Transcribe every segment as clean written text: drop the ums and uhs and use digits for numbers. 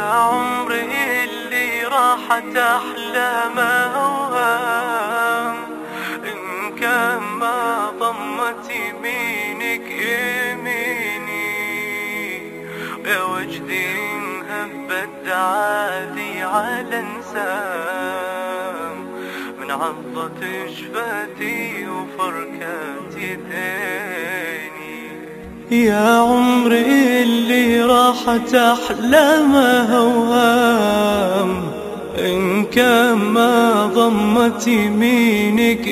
عمري اللي راحت أحلامه أوهام، إن كان ما ضمت يمينك يميني، يا وجدي إن هبت دعادي على انسام، من عضة شفتي وفركات يديني. يا عمري اللي راحت أحلامه أوهام، إن كان ما ضمت يمينك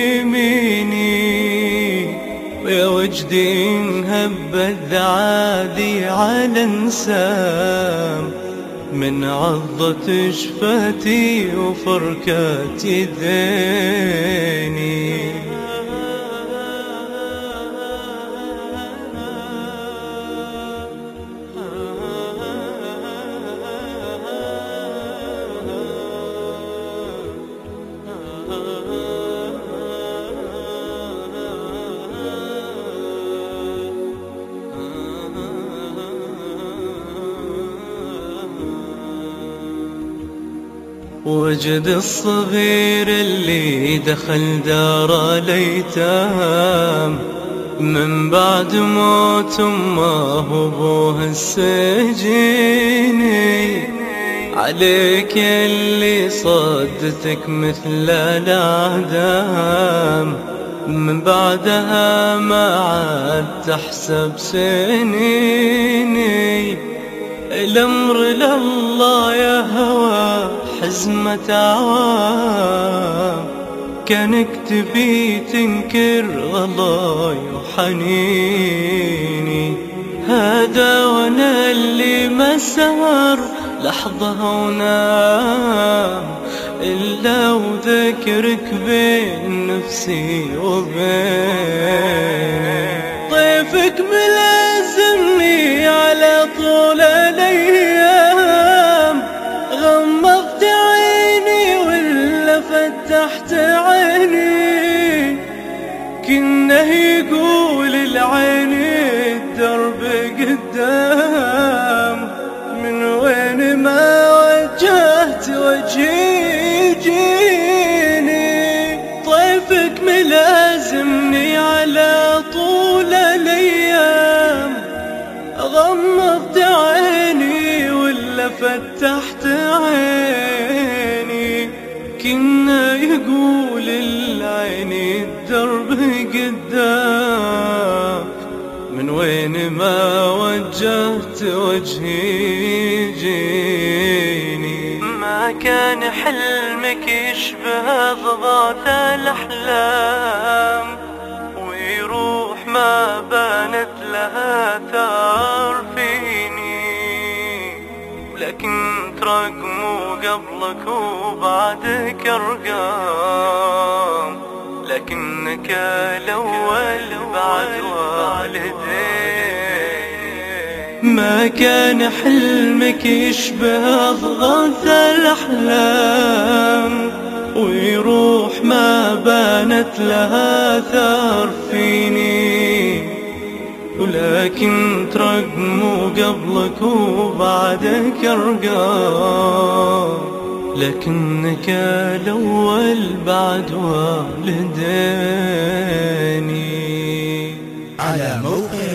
يميني، يا وجدي إن هبت ذعادي على انسام، من عضة شفتي وفركات يديني. وجد الصغير اللي دخل دار الأيتام، من بعد موت أمه وأبوه السجيني، عليك اللي صدتك مثل الأعدام، من بعدها ما عاد تحسب سنيني. الأمر لله يا هوى حزمة عوام، كانك تبي تنكر غلاي وحنيني، هذا وانا اللي ما سهر لحظة ونام، إلا وذكرك بين نفسي وبين طيفك ملازمني على طول الأيام، غمضت عيني ولا فتحت عيني، كنه يقول العيني الدرب قدام، من وين ما وجهت وجهي يجيني، طيفك ملازمني على طول الأيام، غمضت عيني ولا فتحت عيني، كنا يقول العين الدرب قدام، من وين ما وجهت وجهي يجيني. ما كان حلمك يشبه ضغط الأحلام، ويروح ما بانت لها ثار فيني، لكن ترقموا قبلك وبعدك أرقام، لكنك الأول بعد والدين. ما كان حلمك يشبه ضغط الأحلام، ويروح ما بانت لها ثار فيني، ولكن ترقموا قبلك وبعدك أرقام، لكنك الأول بعد والديني. على موقع